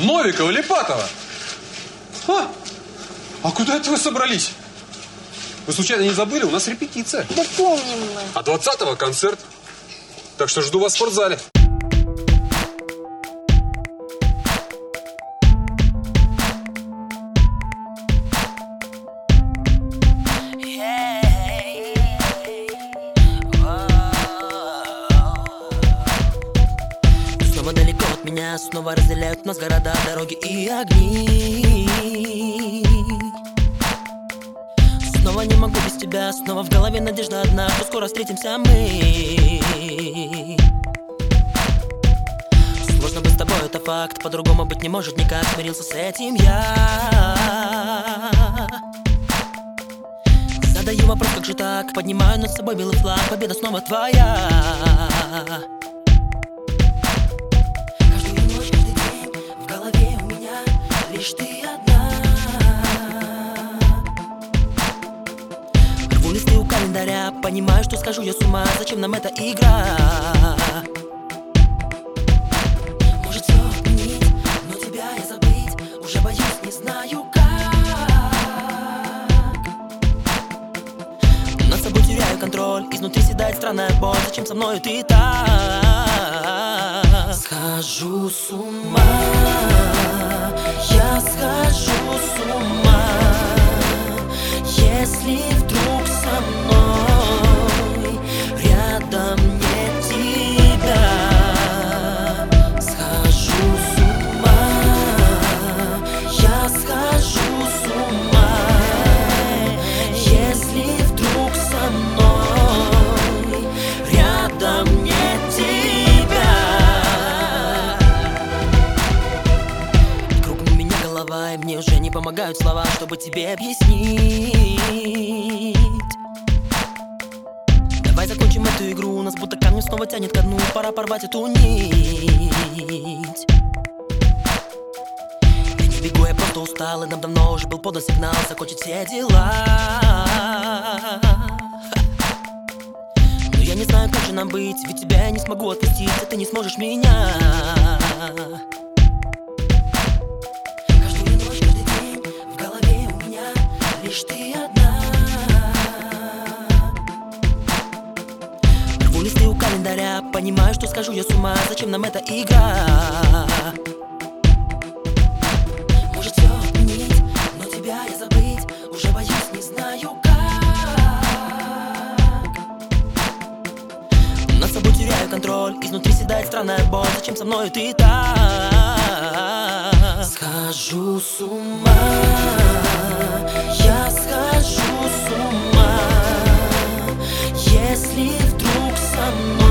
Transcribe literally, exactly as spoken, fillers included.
Новикова, Липатова. А, а куда это вы собрались? Вы случайно не забыли? У нас репетиция. Да помним мы. А двадцатого концерт. Так что жду вас в спортзале. Снова далеко от меня, снова разделяют нас города, дороги и огни. Снова не могу без тебя, снова в голове надежда одна, что скоро встретимся мы. Сложно быть с тобой, это факт, по-другому быть не может никак, смирился с этим я. Задаю вопрос, как же так, поднимаю над собой белый флаг, победа снова твоя. Лишь ты одна. Рву листы у календаря, понимаю, что скажу я с ума. Зачем нам эта игра? Может все отменить, но тебя я забыть уже боюсь, не знаю как. Над собой теряю контроль, изнутри седает странная боль. Зачем со мной ты так? Схожу с ума, я схожу с ума, если вдруг со мной рядом нет тебя. Схожу с ума, я схожу с ума, если вдруг со мной рядом нет тебя. И мне уже не помогают слова, чтобы тебе объяснить. Давай закончим эту игру, нас будто камнем снова тянет ко дну. Пора порвать эту нить. Я не бегу, я просто устал, и нам давно уже был подан сигнал закончить все дела. Но я не знаю, как же нам быть, ведь тебя я не смогу отпустить, а ты не сможешь меня. Лишь ты одна. Рву листы у календаря, понимаю, что скажу я с ума. Зачем нам эта игра? Может все отменить, но тебя я забыть уже боюсь, не знаю как. Над собой теряю контроль, изнутри седает странная боль. Зачем со мной ты так? Схожу с ума, я схожу с ума, если вдруг со мной